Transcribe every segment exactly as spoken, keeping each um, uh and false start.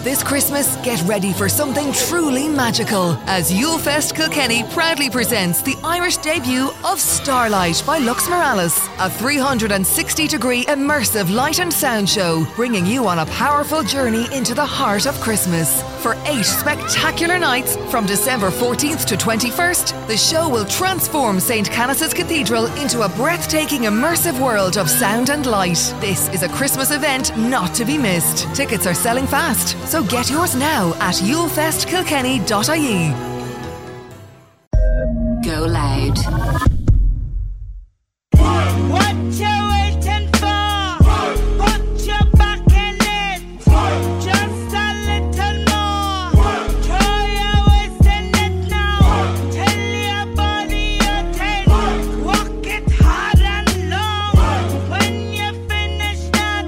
This Christmas, get ready for something truly magical as Yulefest Kilkenny proudly presents the Irish debut of Starlight by Lux Morales, a three hundred sixty degree immersive light and sound show, bringing you on a powerful journey into the heart of Christmas. For eight spectacular nights from December fourteenth to twenty-first, the show will transform Saint Canice's Cathedral into a breathtaking immersive world of sound and light. This is a Christmas event not to be missed. Tickets are selling fast, so get yours now at yulefest kilkenny dot I E. Go loud. What you waiting for? Put your back in it. Just a little more. Throw your waist in it now. Tell your body you're ten. Walk it hard and long. When you finish that,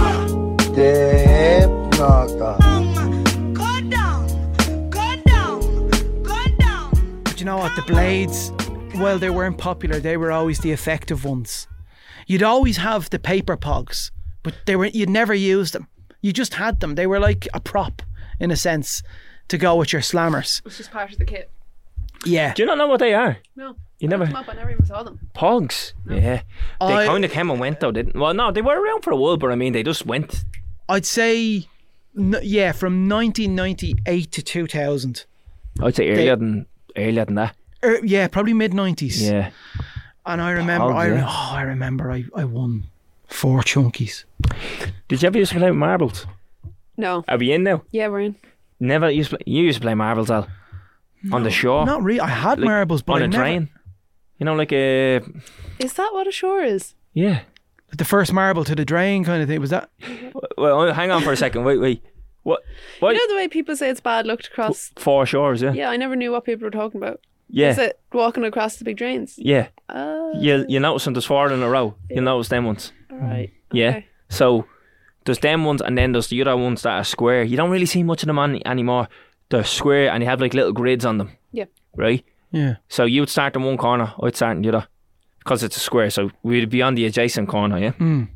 Step knocker. um, go down, go down, go down. But you know what? The blades, well, they weren't popular. They were always the effective ones. You'd always have the paper pogs, but they were you'd never use them. You just had them. They were like a prop, in a sense, to go with your slammers. It's just part of the kit. Yeah. Do you not know what they are? No. You never. Come up, I never even saw them. Pogs. Yeah. They I- kind of came and went though, didn't? Well, no, they were around for a while, but I mean, they just went. I'd say, n- yeah, from nineteen ninety-eight to two thousand. I'd say earlier than earlier than that. Er, yeah, probably mid nineties. Yeah. And I remember, Pogs, I, re- yeah. oh, I remember, I, I won four chunkies. Did you ever used to play with marbles? No. Are we in now? Yeah, we're in. Never used to play. You used to play marbles, Al, on the shore, Not really. I had Like, marbles, but on I a never, train. You know, like a Is that what a shore is? yeah. the first marble to the drain kind of thing. Was that? Well, hang on for a second. Wait, wait. What? What? You know the way people say it's bad luck to cross? Four shores, yeah. Yeah, I never knew what people were talking about. Yeah. Is it walking across the big drains? Yeah. Uh, You you notice when there's four in a row. You notice them ones. Alright. Yeah. Okay. So there's them ones, and then there's the other ones that are square. You don't really see much of them on, anymore. They're square, and you have like little grids on them. Yeah. Right. Yeah. So you'd start in one corner, I'd start in the other, because it's a square. So we'd be on the adjacent corner, yeah. Mm.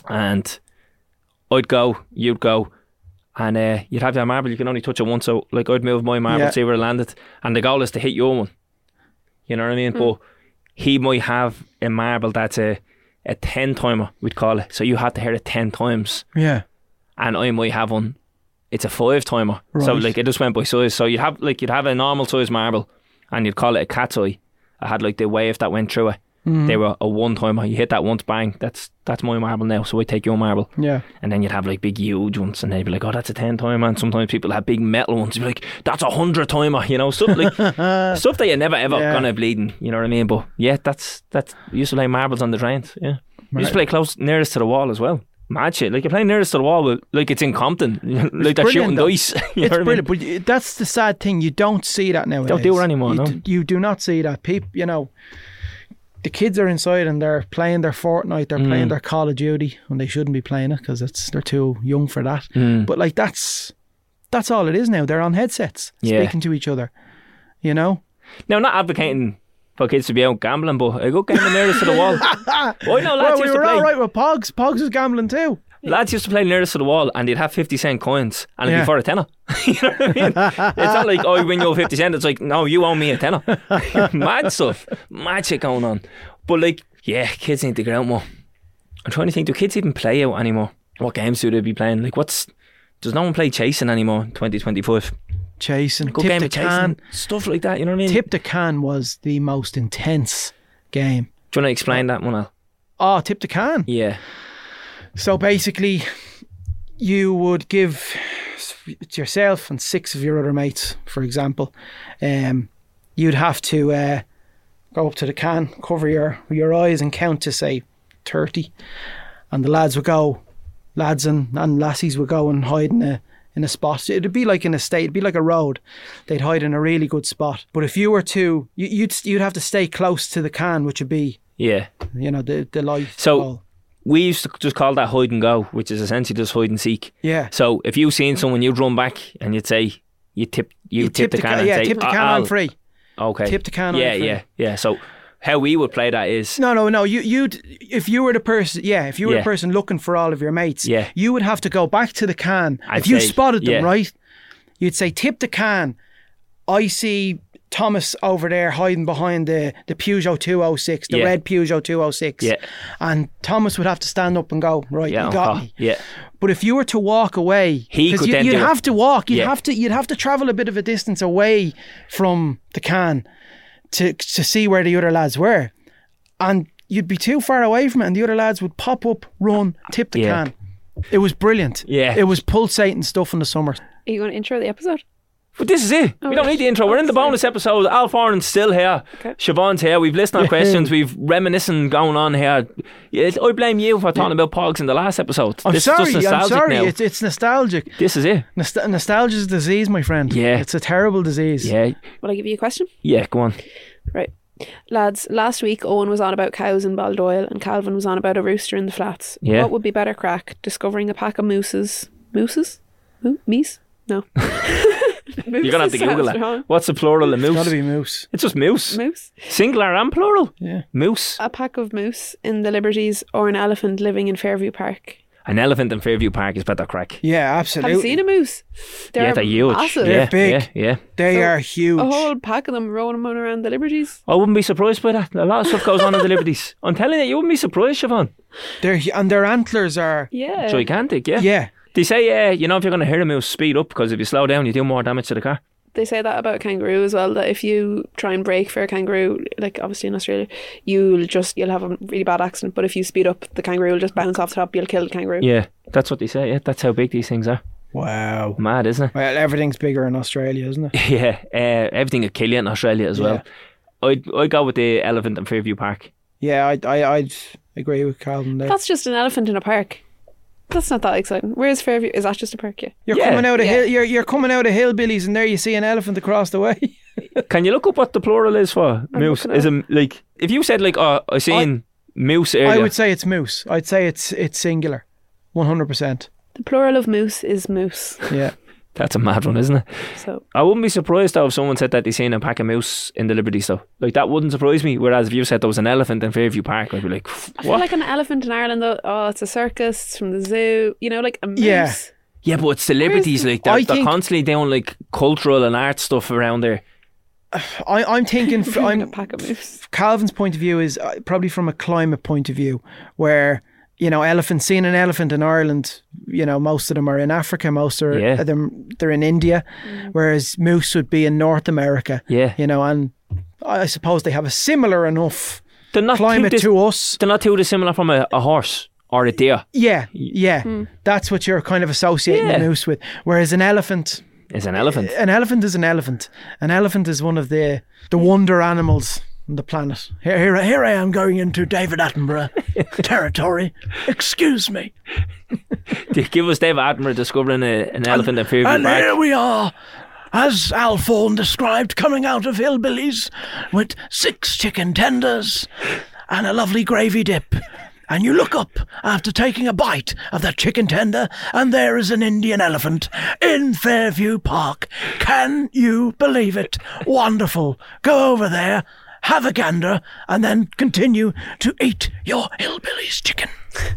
And I'd go, you'd go, and uh, you'd have your marble. You can only touch it once. So like I'd move my marble, Yeah. see where it landed, and the goal is to hit your one. You know what I mean? But he might have a marble that's a a ten timer, we'd call it. So you have to hit it ten times, Yeah. and I might have one. It's a five timer. So Right. like it just went by size. So you'd have like you'd have a normal size marble, and you'd call it a cat's eye. I had like the wave that went through it. Mm-hmm. They were a one timer. You hit that once, bang. That's that's my marble now. So I take your marble. Yeah. And then you'd have like big huge ones, and they'd be like, oh, that's a ten timer. And sometimes people have big metal ones. You'd be like, that's a hundred timer, you know, stuff like stuff that you're never ever Yeah. gonna bleeding, you know what I mean? But yeah, that's that's you used to play marbles on the drains, yeah. You used to play close nearest to the wall as well. Mad shit. Like you're playing nearest to the wall with, like it's in Compton. like they're brilliant, shooting though. dice. you It's know what brilliant, I mean? but y- that's the sad thing. You don't see that nowadays. Don't do it anymore, You, no. d- you do not see that. People, you know, the kids are inside and they're playing their Fortnite, they're Mm. playing their Call of Duty, and they shouldn't be playing it because it's they're too young for that. Mm. But like that's that's all it is now. They're on headsets Yeah. speaking to each other. You know. Now, not advocating for kids to be out gambling, but a good game nearest to the wall. I know lads Well, we used to were play. all right with Pogs. Pogs was gambling too. Lads used to play nearest to the wall, and they'd have fifty cent coins, and it'd Yeah. be for a tenner. You know what I mean? It's not like, oh, I win you fifty cent. It's like, no, you owe me a tenner. Mad stuff. Mad shit going on. But like, yeah, kids need to get out more. I'm trying to think, do kids even play out anymore? What games do they be playing? Like, what's does no one play chasing anymore in twenty twenty-five? Chasing, Good tip game the of chasing, can. stuff like that. You know what I mean? Tip the can was the most intense game. Do you want to explain that one, Al? Oh, tip the can. Yeah. So basically, you would give it's yourself and six of your other mates, for example. Um, you'd have to uh, go up to the can, cover your your eyes, and count to say thirty. And the lads would go, lads and, and lassies would go and hide in a in a spot. It'd be like an estate. It'd be like a road. They'd hide in a really good spot. But if you were to, you, you'd you'd have to stay close to the can, which would be, Yeah. you know, the the light. So- ball. We used to just call that hide and go, which is essentially just hide and seek. Yeah. So if you seen someone, you'd run back and you'd say, you tip, you, You tip, the can, and yeah, say, tip the "I- can, I'll-" I'm free. Okay. Tip the can, I'm Yeah, free. yeah, yeah. So how we would play that is No, no, no. You, you'd if you were the person, yeah, if you were Yeah. the person looking for all of your mates, Yeah. you would have to go back to the can. I'd if you say, spotted them, yeah. right, you'd say, "Tip the can." I see Thomas over there hiding behind the the Peugeot two oh six, the Yeah. red Peugeot two oh six, Yeah. and Thomas would have to stand up and go, "Right, yeah, you on got top. me." yeah. But if you were to walk away, He 'cause could you, then you'd do it. have to walk. You'd Yeah. have to. You'd have to travel a bit of a distance away from the can to to see where the other lads were, and you'd be too far away from it, and the other lads would pop up, run, tip the Yeah. can. It was brilliant. Yeah. It was pulsating stuff in the summer. Are you going to intro the episode? But this is it. Oh, we don't right. need the intro. We're in the Oh, sorry. bonus episode. Al Foran's still here. Okay. Siobhan's here. We've listened to questions. We've reminiscing going on here. Yeah, I blame you for talking about Pogs in the last episode. I'm this sorry. is just I'm nostalgic sorry. now. It's it's nostalgic. This is it. Nost- nostalgia's a disease, my friend. Yeah. It's a terrible disease. Yeah. Will I give you a question? Yeah, go on. Right. Lads, last week Owen was on about cows in Baldoyle and Calvin was on about a rooster in the flats. Yeah. What would be better crack? Discovering a pack of mooses? Mooses? Mo- meese? No. You're going to have to Google sounds that. wrong. What's the plural of It's got moose? to be moose. It's just moose. Moose? Singular and plural. Yeah. Moose. A pack of moose in the Liberties or an elephant living in Fairview Park? An elephant in Fairview Park is better crack. Yeah, Have absolutely. you seen a moose? They're yeah, they're huge. massive. They're yeah, big. Yeah, yeah. They So, are huge. A whole pack of them rolling around the Liberties. I wouldn't be surprised by that. A lot of stuff goes on in the Liberties. I'm telling you, you wouldn't be surprised, Siobhan. They're hu- and their antlers are. Yeah. Gigantic, yeah. Yeah. They say, uh, you know, if you're going to hear a moose, speed up because if you slow down, you do more damage to the car. They say that about a kangaroo as well, that if you try and brake for a kangaroo, like obviously in Australia, you'll just you'll have a really bad accident, but if you speed up, the kangaroo will just bounce off the top, you'll kill the kangaroo. Yeah, that's what they say. Yeah, that's how big these things are. Wow. Mad, isn't it? Well, everything's bigger in Australia, isn't it? Yeah, uh, everything would kill you in Australia as well. I'd, I'd go with the elephant in Fairview Park. Yeah, I, I, I'd agree with Calvin there. That's just an elephant in a park. That's not that exciting. Where's Fairview? Is that just a park? Yeah. You're Yeah. coming out of Yeah. hill. You're you're coming out of hillbillies, and there you see an elephant across the way. Can you look up what the plural is for moose? looking Is it like if you said like, oh, I seen moose earlier? I would say it's moose. I'd say it's it's singular, one hundred percent. The plural of moose is moose. Yeah. That's a mad one, isn't it? So I wouldn't be surprised though if someone said that they seen a pack of moose in the Liberty stuff. Like that wouldn't surprise me. Whereas if you said there was an elephant in Fairview Park, I'd be like, I feel what? like an elephant in Ireland though, oh, it's a circus, it's from the zoo. You know, like a moose. Yeah. Yeah, but it's celebrities. Like they're, I they're think- constantly doing like cultural and art stuff around there. I, I'm thinking. f- a I'm pack of moose. Calvin's point of view is uh, probably from a climate point of view, where you know, elephants. Seeing an elephant in Ireland, you know, most of them are in Africa. Most are Yeah. of them they're in India, whereas moose would be in North America. Yeah, You know, and I suppose they have a similar enough they're not climate too dis- to us. They're not too dissimilar from a, a horse or a deer. Yeah, yeah. That's what you're kind of associating Yeah. the moose with. Whereas an elephant, Is an elephant. an elephant is an elephant. An elephant is one of the the wonder animals on the planet. Here, here, here I am going into David Attenborough territory. Excuse me. They give us David Attenborough discovering a, an elephant in Fairview And here Park. we are, as Al Fawn described, coming out of hillbillies with six chicken tenders and a lovely gravy dip. And you look up after taking a bite of that chicken tender, and there is an Indian elephant in Fairview Park. Can you believe it? Wonderful. Go over there, have a gander, and then continue to eat your hillbillies chicken.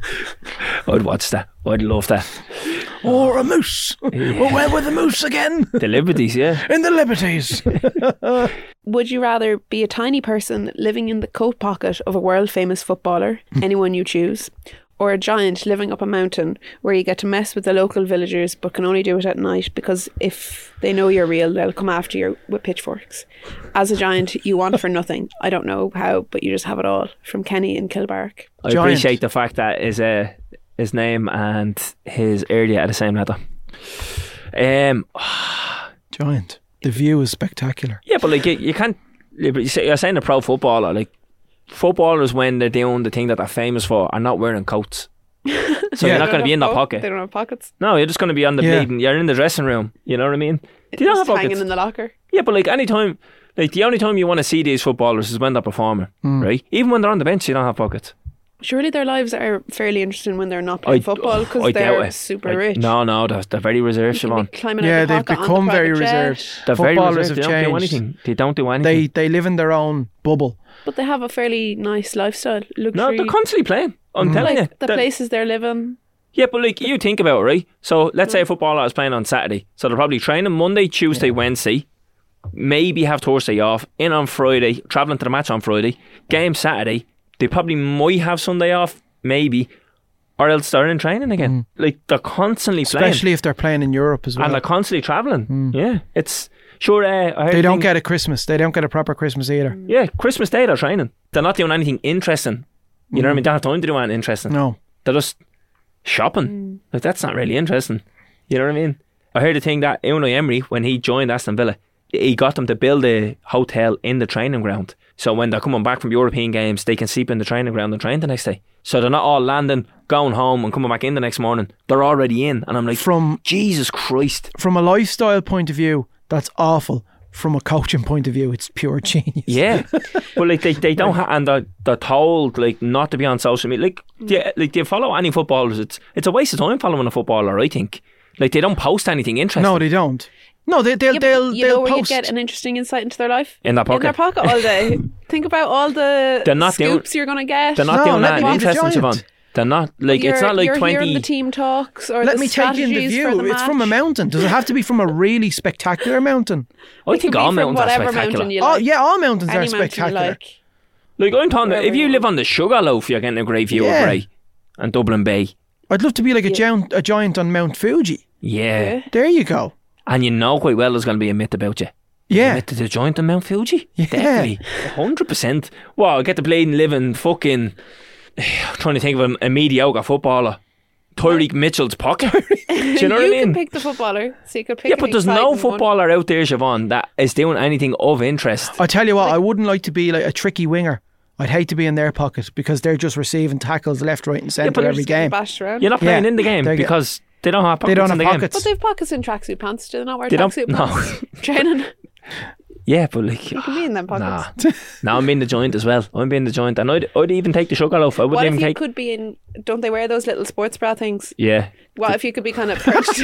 I'd watch that. I'd love that. Or a moose. Well, where were the moose again? The Liberties, yeah. In the Liberties. Would you rather be a tiny person living in the coat pocket of a world famous footballer, anyone you choose, or a giant living up a mountain where you get to mess with the local villagers but can only do it at night because if they know you're real, they'll come after you with pitchforks? As a giant, you want for nothing. I don't know how, but you just have it all. From Kenny in Kilbarrack. I Giant. appreciate the fact that his, uh, his name and his area are the same letter. Um, Giant. The view is spectacular. yeah, but like you, you can't. You're saying a pro footballer, like footballers when they're doing the thing that they're famous for are not wearing coats. So Yeah. you're not going to be in their Oh, pocket. They don't have pockets. No, you're just going to be on the Yeah. bleeding. You're in the dressing room. You know what I mean? Do you not Just have hanging pockets? in the locker. Yeah, but like any time, like the only time you want to see these footballers is when they're performing, Hmm. right? Even when they're on the bench, you don't have pockets. Surely their lives are fairly interesting when they're not playing I- football I because doubt they're it. super I- rich. No, no, they're, they're very reserved, You can Siobhan. be climbing Yeah, out the they've pocket on the become very private jet. reserved. They're very Footballers reserved. have They don't do changed. anything. They don't do anything. They they live in their own bubble. But they have a fairly nice lifestyle. Luxury. no, they're constantly playing. I'm Mm. telling like you. the They're- places they're living. Yeah, but like you think about it, right? So let's say a footballer is playing on Saturday. So they're probably training Monday, Tuesday, Wednesday. Maybe have Thursday off. In on Friday, travelling to the match on Friday. Game Saturday. They probably might have Sunday off, maybe. Or else they're in training again. Like they're constantly playing. Especially if they're playing in Europe as well. And they're constantly travelling. Yeah. It's sure uh, I heard They a don't thing- get a Christmas. They don't get a proper Christmas either. Yeah, Christmas Day they're training. They're not doing anything interesting. You know what I mean? They don't have time to do anything interesting. No. They're just shopping. Like that's not really interesting. You know what I mean? I heard a thing that Unai Emery, when he joined Aston Villa, he got them to build a hotel in the training ground. So when they're coming back from European games, they can sleep in the training ground and train the next day. So they're not all landing, going home and coming back in the next morning. They're already in. And I'm like, From Jesus Christ. from a lifestyle point of view, that's awful. From a coaching point of view, it's pure genius. Yeah. But like they, they don't have, and they're, they're told like not to be on social media. Like, do you, like, do you follow any footballers? It's it's a waste of time following a footballer, I think. Like they don't post anything interesting. No, they don't. No, they, they'll Yeah, but they'll you know they'll where you post. get an interesting insight into their life? In their In their pocket. pocket all day. Think about all the They're not doing- scoops you're going to get. They're not No, doing let that me be the interesting, giant. Siobhan. They're not like you're, it's not like you're hearing twenty. the team talks or Let the me take you in the strategies for view. the It's from a match. mountain. Does it have to be from a really spectacular mountain? I It think could all be from mountains are whatever spectacular. mountain you Oh like. yeah, all mountains Any are mountain you spectacular. like. Like I'm talking, Wherever if you you live want. on the Sugarloaf, you're getting a great view Yeah. of Bray and Dublin Bay. I'd love to be like a Yeah. giant, a giant on Mount Fuji. Yeah. Yeah. There you go. And you know quite well there's going to be a myth about you. Yeah. Myth of the joint on Mount Fuji. Yeah. Definitely. one hundred percent. Wow, I get to play and live in fucking. I'm trying to think of a, a mediocre footballer. Tyreek Mitchell's pocket. Do you know what I you mean? can pick the footballer, so you could pick Yeah, an but there's no exciting one. footballer out there, Siobhan, that is doing anything of interest. I tell you what, I wouldn't like to be like a tricky winger. I'd hate to be in their pocket because they're just receiving tackles left, right, and centre but every Just getting game. bashed around. You're not playing Yeah, in the game they're get- because they don't have pockets They don't in have the pockets. But they have pockets in tracksuit pants. Do they not wear They don't- tracksuit no. pants? Training. Yeah, but like, You can be in them pockets. nah. Now I'm being the joint as well. I'm being the joint, and I'd, I'd even take the Sugarloaf. I wouldn't What even if you take. could be in? Don't they wear those little sports bra things? Yeah, What if you could be kind of perched?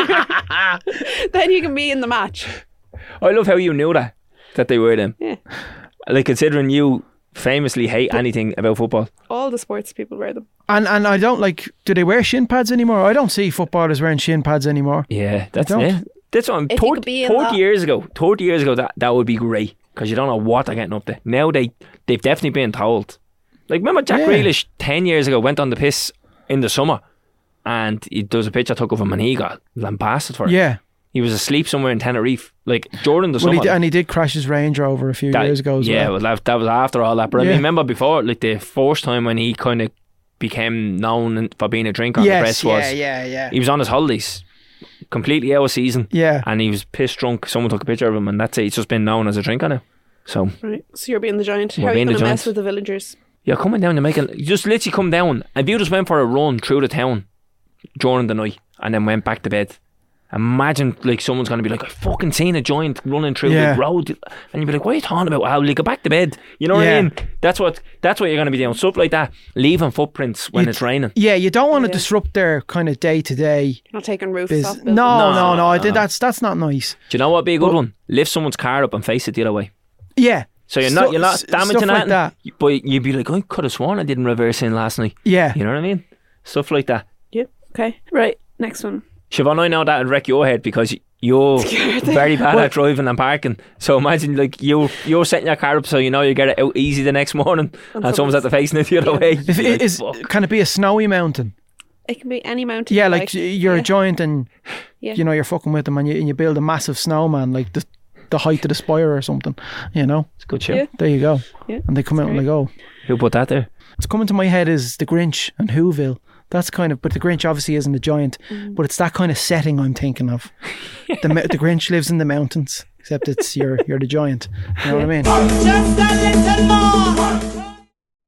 Then you can be in the match. I love how you knew that that they wear them. Yeah. Like considering you famously hate anything about football. All the sports people wear them. And and I don't like. Do they wear shin pads anymore? I don't see footballers wearing shin pads anymore. Yeah, that's don't. it. That's what I'm. If you thirty, could be in thirty that- years ago, thirty years ago, that that would be great because you don't know what they're getting up to. Now they they've definitely been told. Like remember Jack Yeah. Grealish ten years ago went on the piss in the summer, and he, there was a picture I took of him and he got lambasted for it. Yeah. He was asleep somewhere in Tenerife, like during the Well, he summer. did, and he did crash his Range Rover a few That- years ago as yeah, well. well, that, that was after all that. But I Yeah. mean, remember before, like the first time when he kind of became known for being a drinker on the Yes, press yeah, was yeah, yeah. he was on his holidays, completely out of season, Yeah. and he was pissed drunk. Someone took a picture of him, and that's it. He's just been known as a drinker now. So Right. So you're being the giant. We're How are you being the going to mess giant. with the villagers? you're coming down, you're making, you just literally come down. If you just went for a run through the town during the night and then went back to bed. Imagine like someone's going to be like, I fucking seen a giant running through Yeah. the road, and you'd be like, what are you talking about? How like, go back to bed? You know what Yeah. I mean? That's what that's what you're going to be doing. Stuff like that, leaving footprints when You- it's raining. Yeah, you don't want to Yeah. disrupt their kind of day to day Not taking roofs business. off No, buildings. no, No, no. I no. think that's that's not nice. Do you know what would be a good But- one? Lift someone's car up and face it the other way. Yeah. So you're Stu- not you're not s- damaging stuff like that, that. but you'd be like, I could have sworn I didn't reverse in last night. Yeah. You know what I mean? Stuff like that. Yeah. Okay. Right. Next one. Siobhan, I know that would wreck your head because you're very bad at driving and parking. So imagine like you you're setting your car up so you know you get it out easy the next morning, and, And someone's at the facing it the other Yeah. way. If You're it like, is, "Fuck." can it be a snowy mountain? It can be any mountain. Yeah, you like you're yeah. a giant and Yeah. you know you're fucking with them, and you and you build a massive snowman like the the height of the spire or something. You know, It's a good show. Yeah. there you go. Yeah, And they come out and they go. Who put that there? What's coming to my head is the Grinch and Whoville. That's kind of, but the Grinch obviously isn't a giant, Mm. but it's that kind of setting I'm thinking of. The mo- the Grinch lives in the mountains, except it's you're you're the giant. You know what I mean? Just a little more.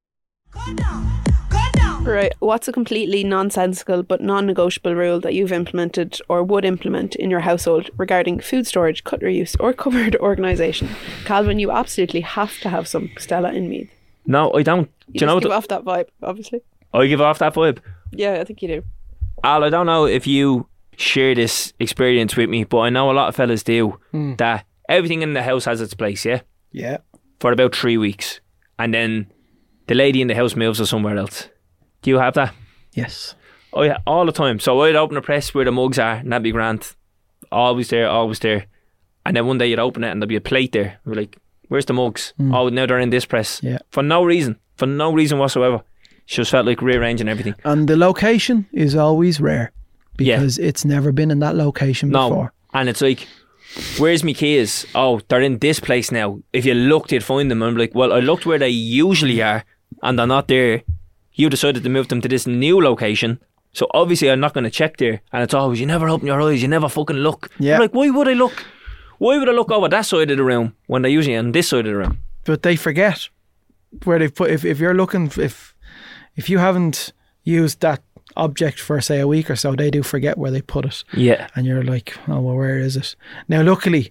Go down, go down. Right. What's a completely nonsensical but non-negotiable rule that you've implemented or would implement in your household regarding food storage, cutlery use, or cupboard organisation? Calvin, you absolutely have to have some. Stella in Meath. No, I don't. You Do you know just give what? off that vibe, obviously. I give off that vibe. Yeah, I think you do. Al, I don't know if you share this experience with me, but I know a lot of fellas do, Hmm. that everything in the house has its place, yeah? Yeah. For about three weeks. And then the lady in the house moves to somewhere else. Do you have that? Yes. Oh yeah, all the time. So I'd open a press where the mugs are, and that'd be grand. Always there, always there. And then one day you'd open it and there'd be a plate there. We're like, where's the mugs? Oh, now they're in this press. Yeah. For no reason. For no reason whatsoever. She just felt like rearranging everything. And the location is always rare because it's never been in that location No. before. And it's like, where's my keys? Oh, they're in this place now. If you looked, you'd find them. I'm like, well, I looked where they usually are and they're not there. You decided to move them to this new location. So obviously I'm not going to check there. And it's always, you never open your eyes, you never fucking look. Yeah. I'm like, why would I look? Why would I look over that side of the room when they're usually on this side of the room? But they forget where they've put. If, if you're looking, if if you haven't used that object for say a week or so, they do forget where they put it. Yeah. And you're like, oh well, where is it? Now, luckily,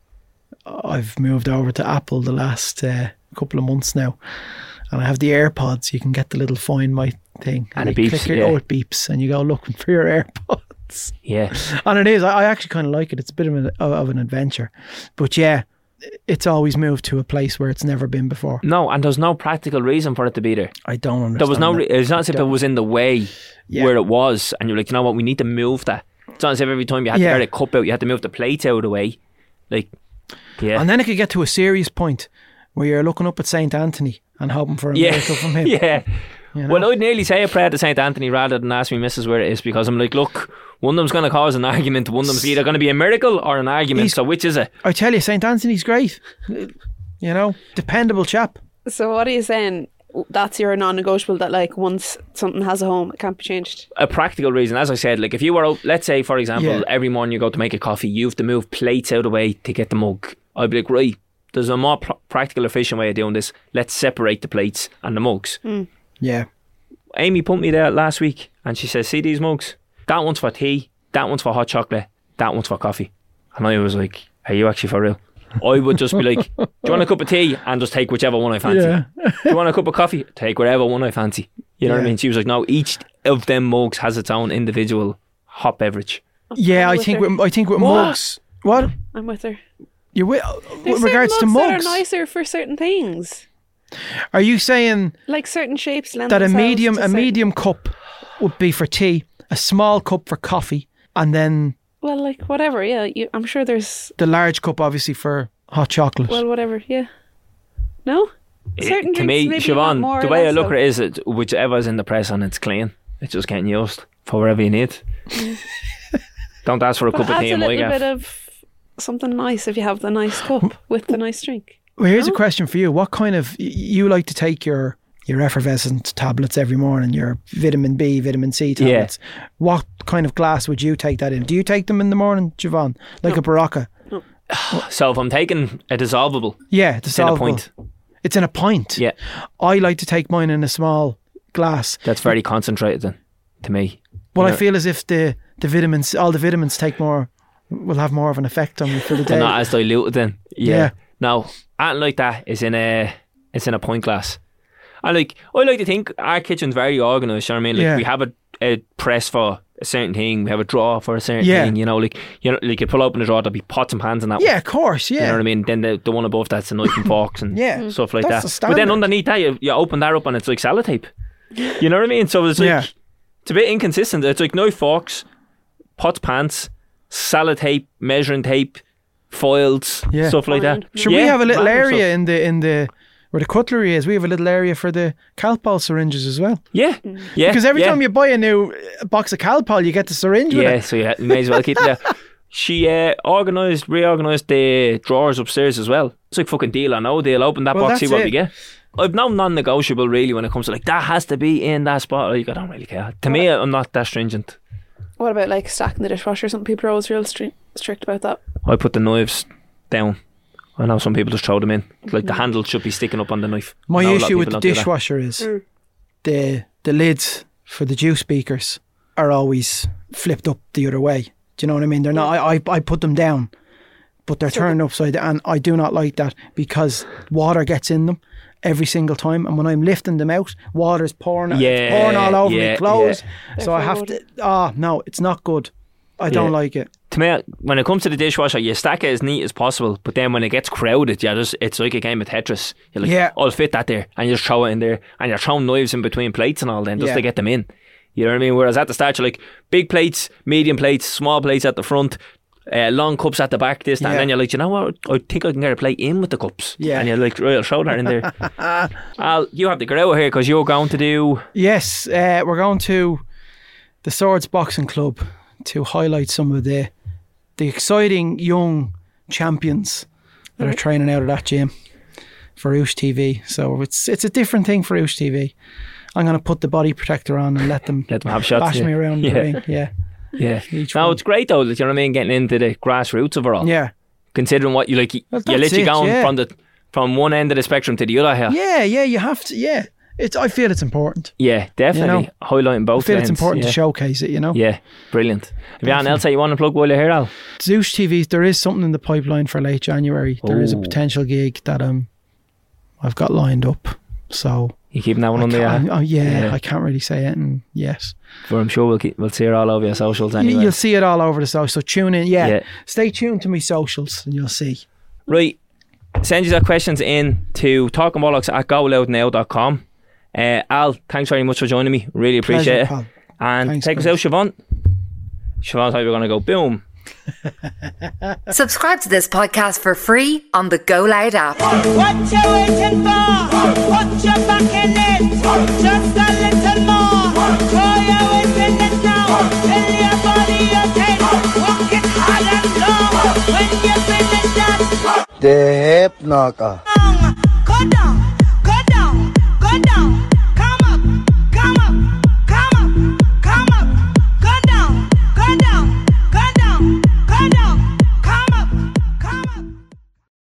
I've moved over to Apple the last uh, couple of months now, and I have the AirPods. You can get the little Find My thing, And it you beeps, click it, yeah. oh, it beeps, and you go looking for your AirPods. Yeah. And it is. I I actually kind of like it. It's a bit of an, of an adventure, but yeah, it's always moved to a place where it's never been before. No, and there's no practical reason for it to be there. I don't understand. There was no, that. re- it's not as if it don't. was in the way Yeah. where it was, and you're like, you know what, we need to move that. It's not as if every time you had Yeah. to get a cup out, you had to move the plates out of the way. Like, yeah. And then it could get to a serious point where you're looking up at Saint Anthony and hoping for a yeah. miracle from him. yeah. You know? Well, I'd nearly say a prayer to Saint Anthony rather than ask me missus where it is, because I'm like, look, one of them's going to cause an argument, one of them's either going to be a miracle or an argument, He's- so which is it? I tell you, Saint Anthony's great. You know, dependable chap. So what are you saying? That's your non-negotiable, that like once something has a home, it can't be changed. A practical reason, as I said, like if you were out, let's say for example, Yeah. every morning you go to make a coffee, you have to move plates out of the way to get the mug. I'd be like, right, there's a more pr- practical, efficient way of doing this. Let's separate the plates and the mugs. Yeah. Amy pumped me there last week and she says, see these mugs? That one's for tea, that one's for hot chocolate, that one's for coffee. And I was like, are you actually for real? I would just be like, do you want a cup of tea? And just take whichever one I fancy. Yeah. Do you want a cup of coffee? Take whatever one I fancy. You know what I Yeah. mean? She was like, no, each of them mugs has its own individual hot beverage. Yeah, I'm I with think her. with, I think with What? mugs. What? I'm with her. You with, There's with regards to certain mugs, mugs? that are nicer for certain things, Are you saying like certain shapes lend that a themselves medium to a certain- medium cup would be for tea, a small cup for coffee, and then Well, like whatever. Yeah, you, I'm sure there's. the large cup obviously for hot chocolate? Well, whatever. Yeah. No. Certain It- to drinks, me, maybe you want Siobhan, more the or way I less look of. at it is that whichever's in the press and it's clean, it's just getting used for wherever you need. Don't ask for a But cup of adds tea a in my little gaff. bit of something nice if you have the nice cup with the nice drink. Well, here's No? a question for you. What kind of, y- you like to take your, your effervescent tablets every morning, your vitamin B, vitamin C tablets. What kind of glass would you take that in? Do you take them in the morning, Siobhan? Like a Barocca? So if I'm taking a dissolvable, Yeah, it's in a dissolvable. point. It's in a pint. Yeah, I like to take mine in a small glass. that's very concentrated then, to me. Well, You I know, feel as if the, the vitamins, all the vitamins take more, will have more of an effect on me for the they're day. not as diluted then. Yeah. Yeah. No, anything like that is in a it's in a pint glass. I like I like to think our kitchen's very organised, you know what I mean? Like Yeah. we have a, a press for a certain thing, we have a drawer for a certain Yeah. thing, you know, like you know, like you pull open the drawer, there'll be pots and pans in that one. Yeah, of course, yeah. You know what I mean? Then the, the one above that's the knife and forks and Yeah. stuff like That's that. the But then standard. underneath that, you, you open that up and it's like sellotape. You know what I mean? So it's like, Yeah. it's a bit inconsistent. It's like knife, forks, pots, pans, sellotape, measuring tape, foils, Yeah. stuff like that. Fine. Should Yeah, we have a little random area stuff. in the in the where the cutlery is? We have a little area for the Calpol syringes as well. Yeah, yeah. Because every yeah. time you buy a new uh, box of Calpol, you get the syringe with yeah, it. so you, you may as well keep it there. She uh, organised, reorganised the drawers upstairs as well. It's like fucking deal or no deal. Open that Well, box, see that's what it. we get. I've no non-negotiable really when it comes to like that has to be in that spot. Like I don't really care. To me, I'm not that stringent. What about like stacking the dishwasher? Some people are always real stri- strict about that. I put the knives down. I know some people just throw them in. Like the handle should be sticking up on the knife. My I know a lot of issue with the people don't do that. dishwasher is Mm. the the lids for the juice beakers are always flipped up the other way. Do you know what I mean? They're not. I I, I put them down, but they're So turned upside down, and I do not like that because water gets in them, every single time, and when I'm lifting them out, water's pouring, Yeah, pouring all over yeah, my clothes. yeah. So I have to. Oh no, it's not good. I don't Yeah. like it. To me, when it comes to the dishwasher, you stack it as neat as possible, but then when it gets crowded, yeah, just it's like a game of Tetris. You're like, Yeah. I'll fit that there, and you just throw it in there, and you're throwing knives in between plates and all then just Yeah. to get them in. You know what I mean? Whereas at the start, you're like big plates, medium plates, small plates at the front, uh, long cups at the back, this, that, Yeah. and then you're like, you know what? I think I can get a plate in with the cups. Yeah. And you're like, right, I'll throw that in there. Al, you have to get out here because you're going to do. Yes, uh, we're going to the Swords Boxing Club to highlight some of the the exciting young champions that are training out of that gym for Oosh T V. So it's it's a different thing for Oosh T V. I'm going to put the body protector on and let them Let them have shots. bash yeah. me around Yeah. the ring. Yeah, Yeah. Each No, one. it's great though. You know what I mean? Getting into the grassroots of it all. yeah, Considering what you like, you- Well, you're that's literally it, going yeah. from the from one end of the spectrum to the other here. yeah, yeah. You have to. Yeah, it's. I feel it's important. Yeah, definitely. You know, Highlighting I both feel it's ends, important yeah. to showcase it. You know, Yeah, brilliant. Have you anything else that you want to plug while you're here, Al? Zeus T V. There is something in the pipeline for late January. There is a Oh. potential gig that um I've got lined up. So You keeping that one I under can't- your oh, yeah, Yeah. I can't really say it. And yes, For I'm sure we'll keep, we'll see it all over your socials You- anyway. you'll see it all over the social. So tune in. Yeah, Yeah. stay tuned to my socials, and you'll see. Right, send you your questions in to talkingbollocks at go loud now dot com. Uh, Al, thanks very much for joining me. Really appreciate Pleasure, it. pal. And Thanks, take us guys. out, Siobhan. Siobhan's how we're going to go. Boom. Subscribe to this podcast for free on the Go Loud app. What you waiting for? Put your back in it. Just a little more. Throw your weight in it now. Tell your body you're ten. Walk it hard and long. When you finish that The hip knocker. song, go down.